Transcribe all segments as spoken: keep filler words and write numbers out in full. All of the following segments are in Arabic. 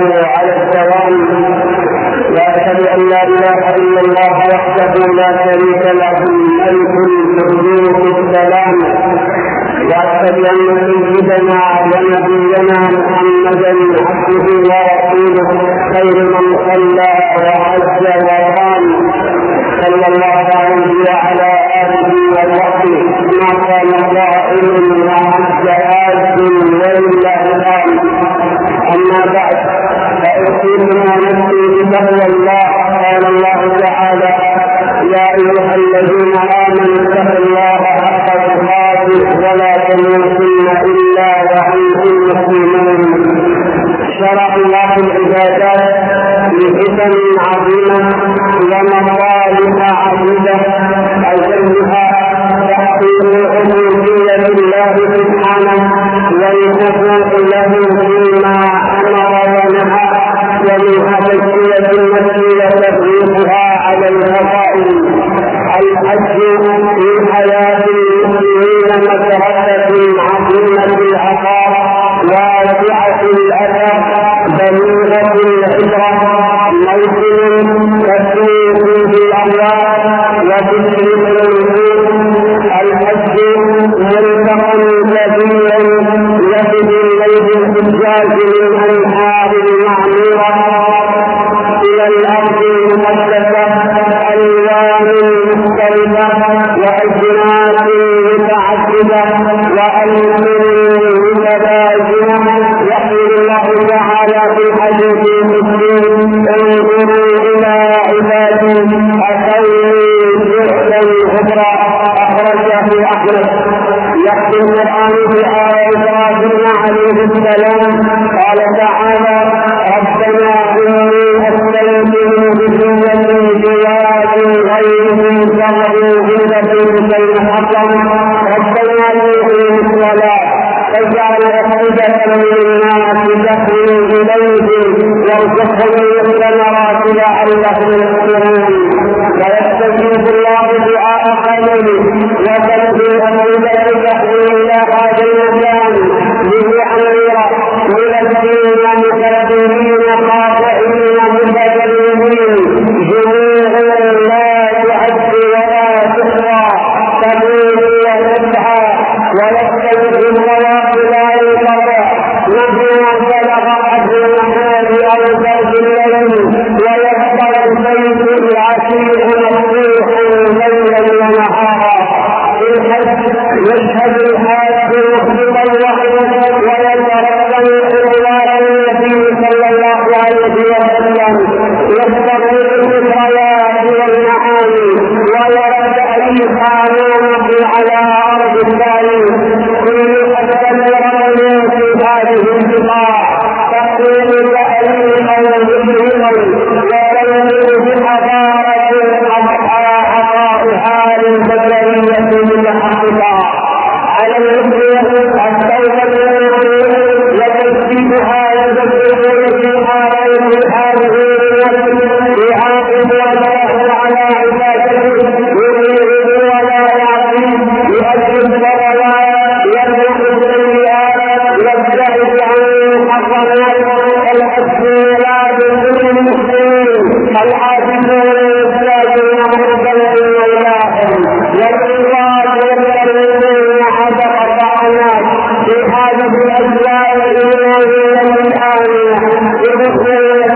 على الدوام. وأشهد أن لا إله إلا الله وحده لا شريك له الملك القدوس السلام. وأشهد أن سيدنا ونبينا محمدا عبده ورسوله خير من صلى وحج وقام صلى الله عليه وعلى آله وصحبه ما كان قائل وعز آت ولله الآن. أما بعد فأوصيكم ونفسي بتقوى الله. قال الله تعالى: يا أيها الذين آمنوا اتقوا الله حق تقاته ولا تموتن إلا وأنتم مسلمون. شرع الله العبادات بحكم عظيمة ومصالح عديدة، أجلها تحقيق عبودية الله سبحانه والخضوع له فيما أمر ونهى، ومنها تزكية النفس وتفريقها على الفضائل. الحج في حياة المسلمين مسرة عظيمة العطاء واسعة الأثر بليغة العبرة، موسم تسير فيه الأموال وتشرق الوجود. الحج ملتقى كبير يجد إليه الحجاج من أنحاء المعمورة إلى الأرض المقدسة ألوان مختلفة وأجناس متعددة وألوان متباينة. يقول الله تعالى في الحديث المسلم: انظروا إلى عبادي أتوني جهدا غفرا، أخرجه أحمد. يحكي القرآن في آية إبراهيم عليه السلام قال تعالى: ربنا إني أسلمت بذريتي بواد غير ذي زرع عند بيتك المحرم ربنا ليقيموا الصلاة فاجعل أفئدة من الناس تهوي إليهم وارزقهم من الثمرات لعلهم يشكرون. ويستجيب الله دعاء قومه وتنزل أفئدة تهوي إلى هذا المكان ليعمر من الذين مكذبين خاطئين متكلمين جميع لا تعد ولا تحصى تبين وتسعى ويستجيب الطواف لا ينقطع مهما بلغ حد النهار أو فرد الليل ويبقى البيت العشيق مفتوحا ليلا ونهارا. في الحج يشهد الحاج مخلصا وحده ويترقب حوار النبي صلى الله عليه وسلم، يستغرق الذكريات والمعاني ويرى تأليفها نومه على أرض الثاني. كل قد تمر في هذه البقاع تقوم تأليفا وذكرا وتنزل بحضارة أضحى عطاؤها للبشرية متحققا. على المسلم التوبة وتجديدها وتجديد فيها ويجب هذه يعاقب الله على عبادته يريد ولا يعصي لأجل الضلالات يمنع السيئات يبتعد عن المحرمات. الأسئلة لكل المسلمين الحافظون الإسلامين مرضا مولاهم والعباد والمؤمنين حسب الطعنات في هذه الأجزاء الإيمانية الآمنة يدخلون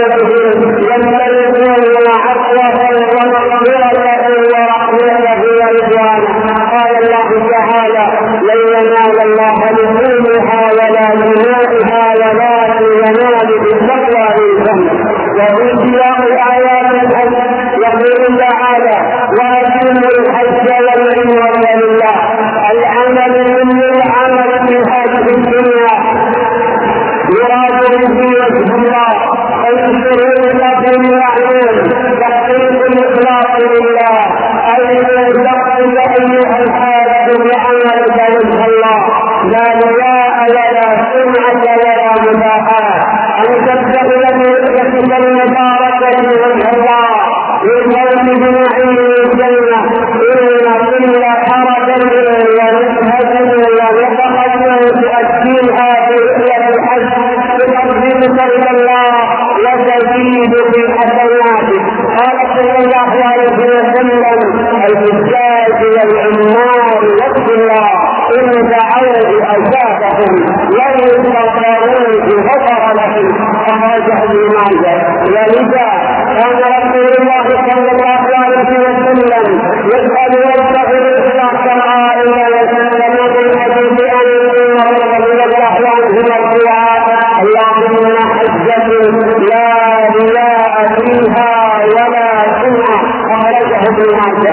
يمتلكون عفوه ومغفرته ورحمته ورضوانه. قال الله تعالى: لن ينال الله لحومها ولا دمائها ولكن ينال بالتقوى منكم. وفي سياق آيات الحج يقول تعالى: وأتموا الحج والعمرة لله. العمل من العمل في هذه الدنيا يراد به وجه الله، الشروط بالمعلوم تحقيق الإخلاص لله، أي تقصد أيها الحاج بعملك وجه الله لا رياء ولا سمعة ولا مباحات، أن تبتغي برؤيتك المباركة وجه الله بالقول بنعيم الجنة. إن كل حركة ونفهة ونفقة تؤديها برؤية الحج تقدم ترضى الله وتزيد في حسناتك. قال صلى الله عليه وسلم: الحجاج والعمار وفق الله إن دعوا أجابهم لن يستغفرون غفر لهم. أخرجه ابن ماجه. ولذا كان رسول الله صلى الله عليه وسلم يسأل ربه بالإخلاص العائلة وسلم بالحديث عن عمر رضي الله عنه مرفوعا: اللهم حجة لا رياء فيها ولا سمعة. أخرجه ابن ماجه.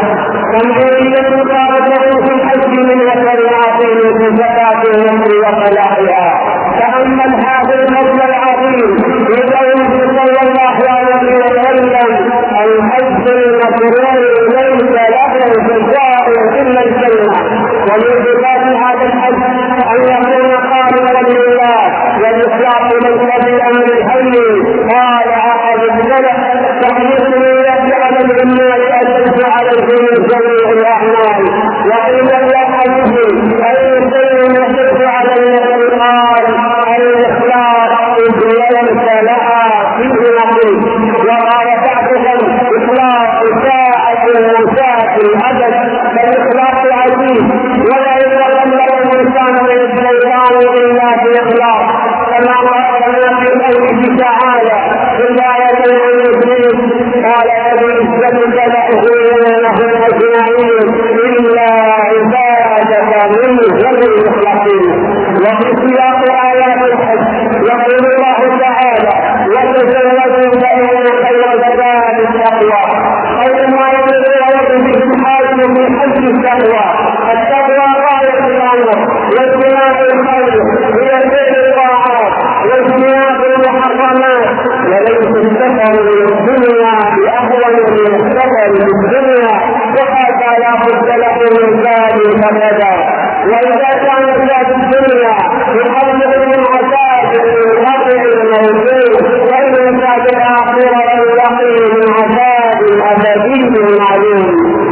ومن مقارنته في الحج من وفر عظيم في زكاة النفس وصلاحها. تأمل هذا الفضل العظيم لقوله صلى الله عليه وسلم: الحج المبرور ليس له جزاء إلا الجنة. ومن صفات هذا الحج أن يكون خالصا لله والإخلاص ليس بالأمر الهين. قال أحد السلف: تحريص النية على العمال أشد عليه من جميع الأعمال. وإن الحديث أي شيء يشد على النفس قال: الإخلاص ليس لها فيه نقيض. وقال بعضهم: إخلاص ساعة من ساعة الأبد. فالإخلاص عزيز ولا يتكلم الإنسان من الشيطان إلا بإخلاص، كما قال في قوله تعالى في الآية المسلمين: قال فبعزتك لأغوينهم أجمعين إلا عبادك منهم المخلصين. وفي سياق آيات الحج يقول الله تعالى: وتزودوا فإن خير الزاد التقوى. خير ما يتزود به الحاج في حج التقوى. التقوى غاية الأمر واجتناب الخير هي فعل الطاعات واجتناب المحرمات. وليس السفر للدنيا بأهون من السفر للدنيا، وهذا لا بد له من ذلك أبدا. وإذا كان ذات الدنيا يحرك من عذاب القطع الموجود، فإن ذات الآخرة يقي من عذاب أبدي معلوم.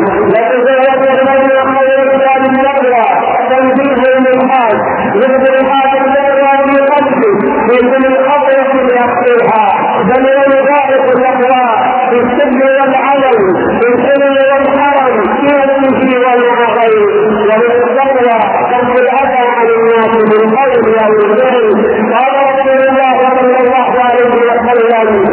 وتزود بين خير ذات التقوى تنزيه للحاج يبدو هذا التقوى في قلبه في كل خطوة يخطوها، بل يضاعف التقوى في السر والعلن في السر والحرم في الوجه والعقل. وبالتقوى كف الأذى عن الناس بالقول والفعل. قال رسول الله صلى الله عليه وسلم: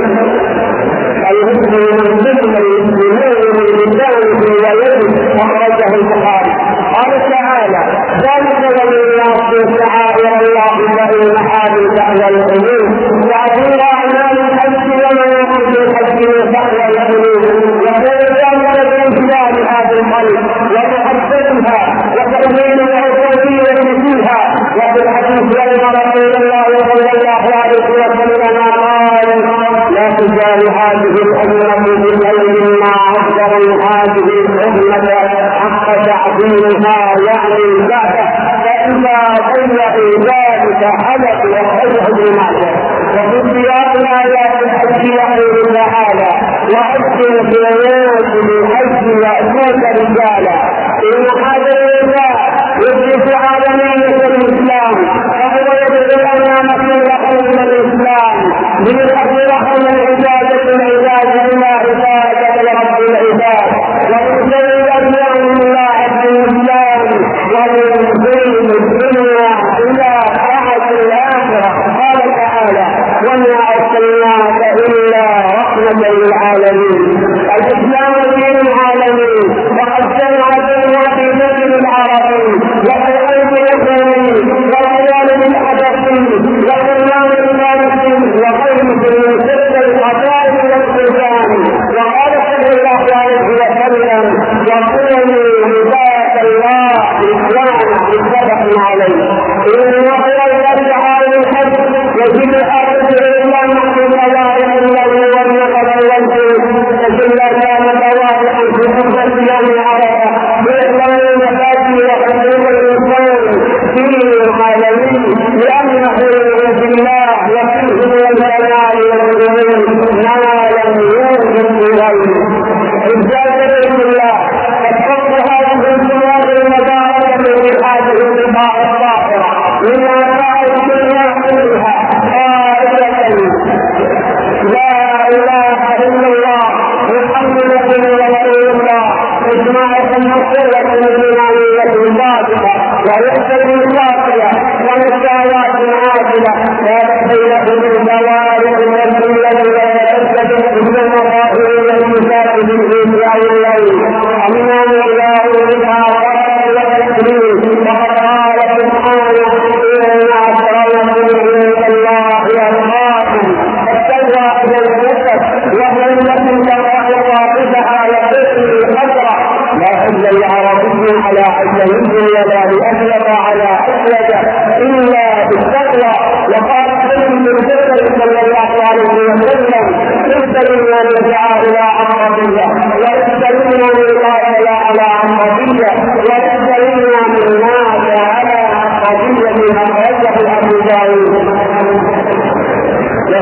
المسلم المسلم المسلمون بلسانه ويده. أخرجه البخاري. قال تعالى: ذلك ومن يعصي شعائر الله فإنها من تقوى القلوب. وأقول أعمال الحج ومن يقول الحج من تقوى القلوب. يقول ذلك بامتثال هذا القلب ومحبتها وتأمينها وتوفيقها فيها. وفي الحديث أن رسول الله صلى الله عليه وسلم قال: لا تزال هذه الأمة بخير ما عبر هذه الأمة حق تعظيمها يعني البعثة، فإذا ضيعوا ذلك حدث وخرج ابن ماجه. وفي سياق آيات الحج يقول تعالى: وأذن في الناس بالحج يأتوك رجالا. إن هذا الرجال يدرس عالمية الإسلام، فهو يدعو أمامة لهم من الإسلام ليحضرهم العبادة العبادة إلى عبادة لرب العباد، ومن سبيل أبناء الله في الإسلام، ومن سبيل الدنيا إلى طاعة الآخرة. قال تعالى: وما أرسلناك إلا رحمة للعالمين. الإسلام دين العالمين، وقد جمع بين عقيدة العربي وقرآن اليهودي والخيال الحدثي وقرآن الفارسي وغيره من سد العقائد والبلدان. وقال صلى الله عليه وسلم: وكونوا عباد الله إخوانا. متفق عليه. إن الله تعالى الحج يجب الأرض إلا محمد الله إلا هو النقل والجود. فجل كان واضحا في حفظ يوم عرفة بإعلان المفاتيح وحقوق الإنسان في العالمين، لأنه بالله وفيه من الجلال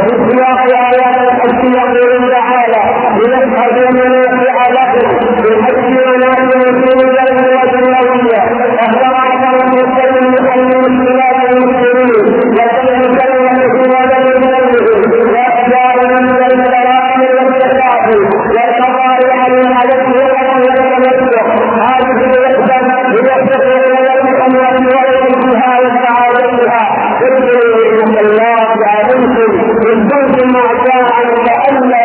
وفي سياق آيات الحج يقول تعالى ليشهدوا منافع لكم بالحج منافع دينية ودنيوية أخبر عن المسلمين أن المسلمات المسلمين يتم كلمته ولم يبلغه وأخبار من الكرام والتكافل والقضاء على الهدف والتمسك هذه الوحدة ليحدثوا لهم أمرا وليسها وسعادتها اذكروا إن الله عليكم إن كنتم أعداء فألا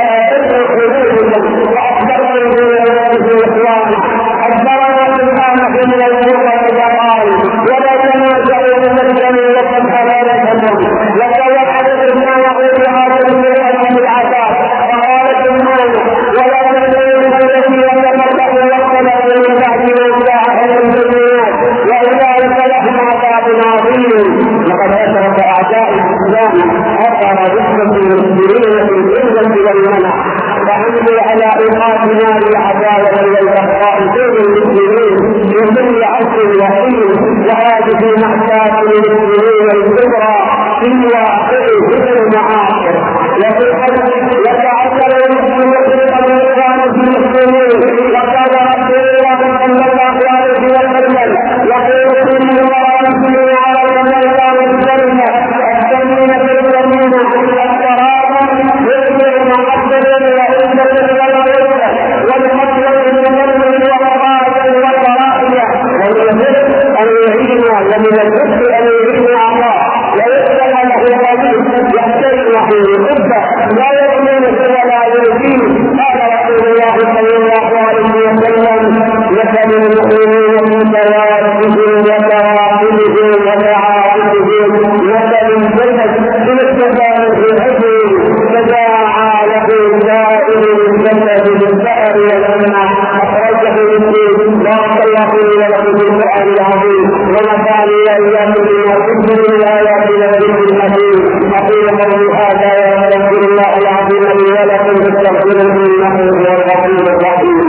تدخلوهم وأخبرتم بذلك الإخوان أخبرنا سبحانه من الجنة فقال ولا تنازعوا بمسلم وقد خلالتكم وتوحدوا ما يقول عليكم من العذاب فقال سبحانه ولا تنازعوا الذي يتمرقوا واختلفوا من بعد ما جاءهم البينات وأولئك لهم عذاب عظيم. لقد أشرك أعداء الإسلام أثر رسل المسلمين في العزة والمنع وعملوا على إيقاف نار العداوة والبغضاء بين المسلمين في كل عصر وحين وهذه مأساة للمسلمين الكبرى في واقع كل المعاصر وفي الحج يتعثر المسلمون بالإخوان في المسلمين وقال رسول الله صلى الله عليه وسلم يقول إن الله يسلم على الميدان الجنة السمين في اليمين الترابة يسلم مقدر وعزة والعزة والمطلب المنزل والقرائد والقرائد والمثل أن يعيننا ومن الرزق أن يعيننا الله ويسلم له قليل يحترمه بحبه لا يؤمن ولا يؤذيه. قال رسول الله صلى الله عليه وسلم مثل المؤمنين في توافقهم وتواصلهم وتعاطفهم مثل الجسد في التفاهم في الحجر تداعى له سائر الجسد بالسهر والجمع أخرجه مسلم. بارك الله لي ولكم في القرآن العظيم ونفعني وإياكم بما كنتم من الآيات والذكر الحكيم. أقول قولي هذا وأستغفر الله العظيم لي ولكم فاستغفروه إنه هو الغفور الرحيم.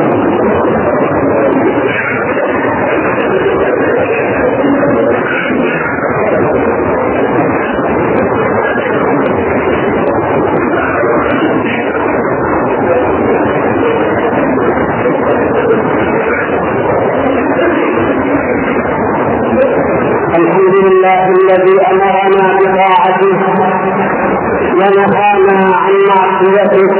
الحمد لله الذي أمرنا بطاعته ونهانا عن معصيته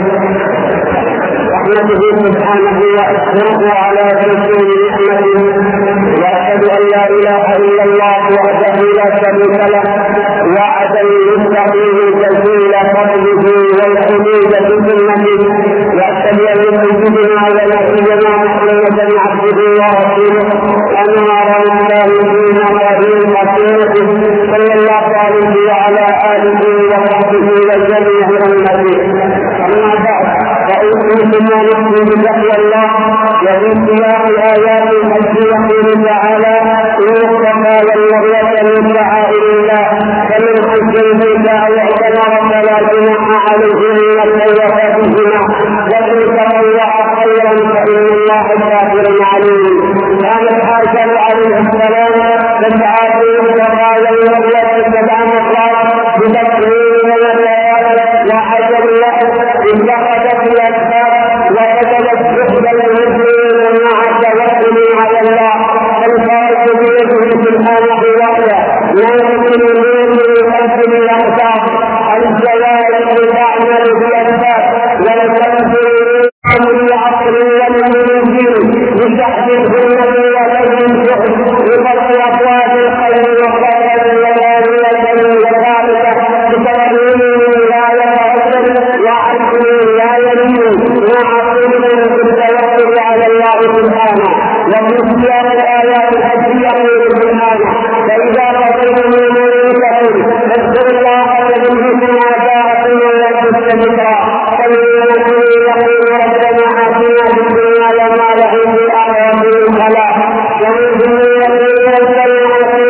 رحمته سبحانه وأشكره على تمكين نعمته وأشهد أن لا إله إلا الله وحده لا شريك له وعدا يستقيم تسهيل فضله والحدود بسنته وأشهد أن سيدنا ونبينا محمدا عبده ورسوله أنار الله فينا وفي خطيئته صلى الله عليه وعلى آله وصحبه وجميع أمته. أما بعد فأوصيكم ونفسي بتقوى الله وفي سياق آيات الحج يقول تعالى إن الصفا والمروة من شعائر الله فمن حج البيت أو اعتمر فلا جناح عليهن الطواف بهما وإن تطوع خيرا فإن الله شاكر عليم. كانت عائشة عليه السلام تسعى في الصفا والمروة سبع مرات بتكريم الليالي وعجب له اتخذت الأسباب وكتبت جهد المسلمين مع التوكل على الله فالفائز بيده سبحانه وتعالى لا يمكن من خلف الأقدام الجوارح تعمل بالأسباب والتنفيذ بالعقل والمنزل بتحديد النبي وتنفيذ بفضل أبواب الخير والخير والآلية والثالثة بتمرين لا يتعدد وعقل لا يمين مع علم بالتوكل على الله سبحانه. وفي سياق الآيات الحج يقول سبحانه فإذا قضيتم مناسككم فاذكروا الله كذكركم آباءكم ولكم ذكرا فليكن يقول ربنا آتنا في الدنيا وما له في الآخرة من خلاق ومنهم يقول ربنا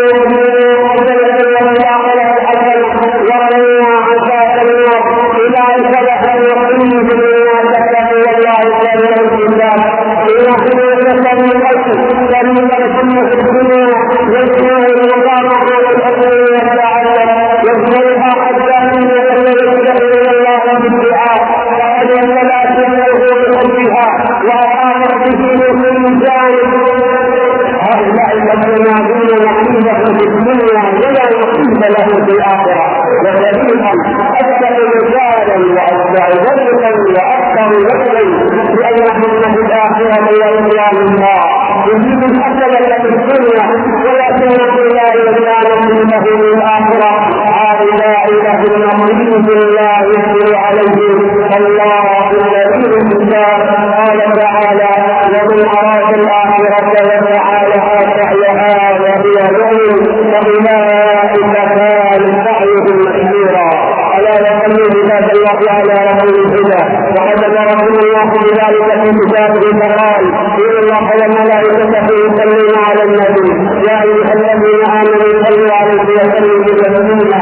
آتنا في الدنيا حسنة وقنا عذاب النار أولئك لهم نصيب مما كسبوا والله سريع الحساب. إن ثم في الدنيا يسمع المقام على الأرض ويتعلم يسمعها حتى من يتلذذ الله الذي الإنسان قال تعالى ومن أراد الآخرة وسعى لها سعيها وهي مؤمن فأولئك كان سعيهم مشكورا. ألا يصلي عباد الله على رسول الهدى وقد أمركم الله بذلك في كتابه فقال إن الله وملائكته يصلون على النبي يا أيها الذين آمنوا صلوا عليه وسلموا تسليما.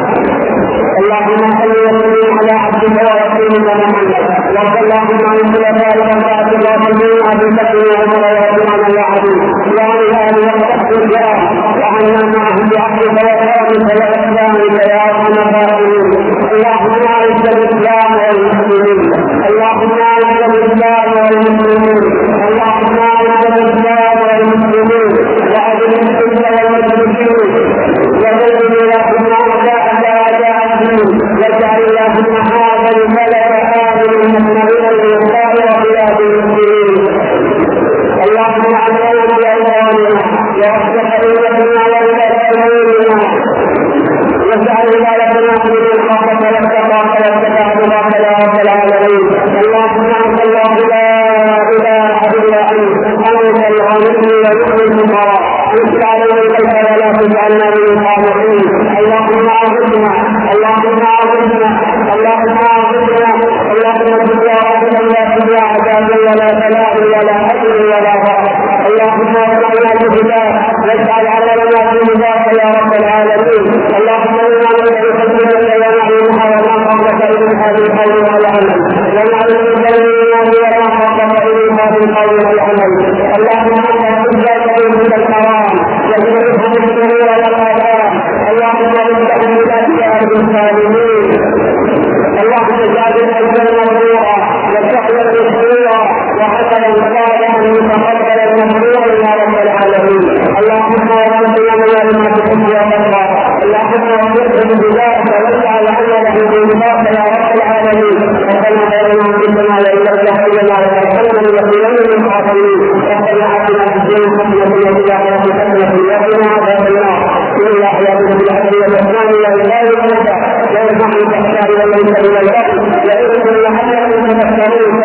اللهم صل وسلم على عبدك ورسولك محمد وارض اللهم عن الخلفاء الأربعة الراشدين أبي بكر وعمر وعثمان وعلي وعن آل وصحبه وعنا معهم بعهدك وكرمك وإحسانك يا أرحم الراحمين. اللهم أعز الإسلام والمسلمين اللهم أعز الإسلام والمسلمين اللهم أعز الإسلام والمسلمين وأذل الشرك والمشركين وذل اللهم أعداء أعداء الدين واجعل اللهم هذا البلد آمنا مطمئنا للخير وبلاد المسلمين. اللهم علمنا بأيماننا واصلح أئمتنا وولاة أمورنا واجعل ولايتنا في من خافك واتقاك واتبع رضاك يا رب العالمين. اللهم انت الله لا اله الا انت انت الغني ويؤمن الفقراء انزل علينا البيت ولا تجعلنا من القانطين. اللهم اعذنا اللهم اعذنا اللهم اعذنا اللهم اغفر يا ربنا لا تجع عذاب ولا بلاء ولا حزن ولا ضعف. اللهم ارحمنا بهداك واجعل عملنا في رضاك يا رب العالمين. اللهم انا نسالك الجنه ونعيمها وما قرب اليها من قول والعمل ونعوذ بك من النار وما قرب اليها من قول والعمل. اللهم انت تجزى بيتك الحرام وتجزى بالسرور والآثار. اللهم انت بذاتك اهل الظالمين. اللهم اجعل الجنه نورا وسهلا مشكورا وحسنا صالحا متقبلا مشكورا يا رب العالمين. اللهم وفقنا لما تحب وترضى. اللهم وفقه بذلك واجعل عمله برضاك يا رب العالمين. ربنا بيننا وبيننا وإليك حينا وتوكلنا لنكونن من الخاسرين. ربنا آتنا في الدنيا حسنة وفي الآخرة حسنة وقنا عذاب النار. إن الله يأمر بالعدل والإحسان وإيتاء ذي القربى وينهى عن الفحشاء والمنكر والبغي يعظكم لعلكم تذكرون.